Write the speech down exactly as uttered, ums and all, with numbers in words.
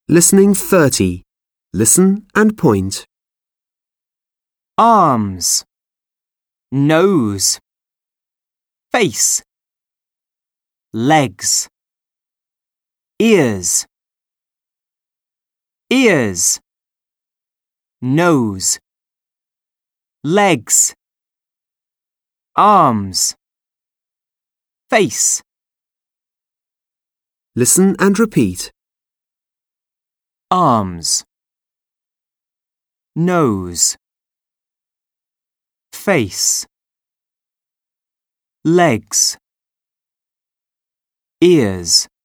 Listening thirty. Listen and point. Arms, nose, face, legs, ears, ears, nose, legs, arms, face. Listen and repeat. Arms, nose, face, legs, ears.